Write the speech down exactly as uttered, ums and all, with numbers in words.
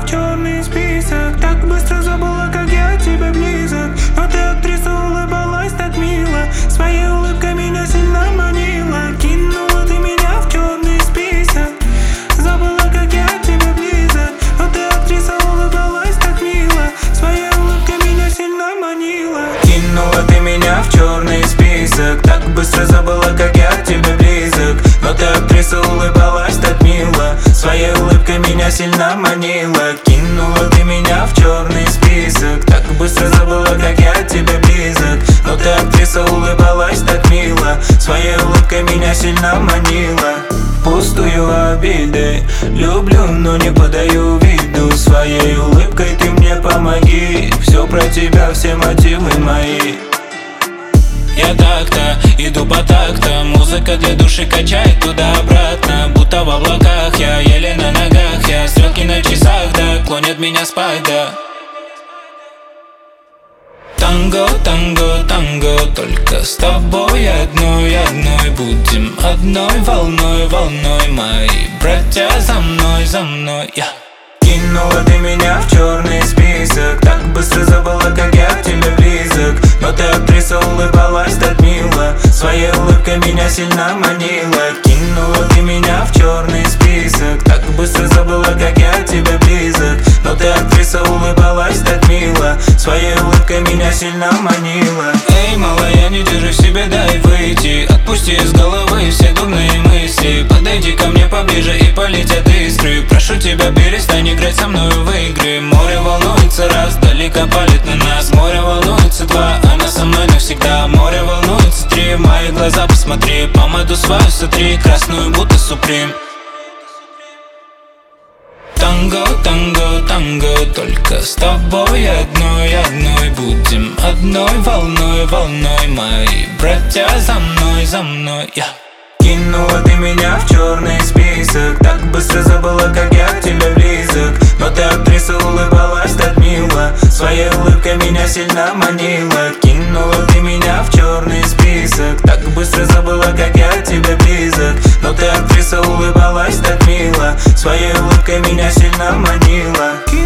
в черный список. Так быстро забыла, как я тебе близок. Но ты, актриса, улыбалась так мило. Своей улыбкой меня сильно манила. Кинула ты меня в черный список. Забыла, как я тебе близок. Но ты, актриса, улыбалась так мило. Своей улыбкой меня сильно манила. Кинула ты меня в черный список. Так быстро забыла, как я тебе близок. Но ты, актриса, улыбалась так мило. Своей улыбкой меня сильно манила. Кинула ты меня в черный список. Так быстро забыла, как я тебе близок. Но ты, актриса, улыбалась так мило. Своей улыбкой меня сильно манила. Пустую обиды люблю, но не подаю виду. Своей улыбкой ты мне помоги. Все про тебя, все мотивы мои. Я так-то иду по тактам. Музыка для души качает туда-обратно. Будто в облаках, я еле на ногах. Я стрелки на часах, да, клонят меня спать, да. Танго, танго, танго, только с тобой одной, одной. Будем одной волной, волной. Мои братья за мной, за мной, я. Кинула ты меня в черный список. Так быстро забыла, как я тебе близок. Но ты, актриса, улыбалась так мило. Своей улыбкой меня сильно манила. Кинула ты меня в черный список. Так быстро забыла, как я тебе близок. Но ты, актриса, улыбалась так мило. Своей улыбкой меня сильно манила. Эй, малая, не держи в себе, дай выйти. Отпусти из головы все дурные мысли. Подойди ко мне поближе и полетят искры. Прошу тебя, перестань играть со мной в игры. Море волнуется раз, далеко палит на нас. Море волнуется два, она со мной навсегда. Море волнуется три, в мои глаза посмотри. Помаду свою сотри, красную будто Суприм. Танго, танго, танго, только с тобой одной, одной. Будем одной волной, волной. Мои братья за мной, за мной, я. Кинула ты меня в черный список. Так быстро забыла, как я тебе близок. Но ты, актриса, улыбалась так мило. Своей улыбкой меня сильно манила. Кинула ты меня в черный список. Так быстро забыла, как я тебе близок. Но ты, актриса, улыбалась так мило. Своей улыбкой меня сильно манила.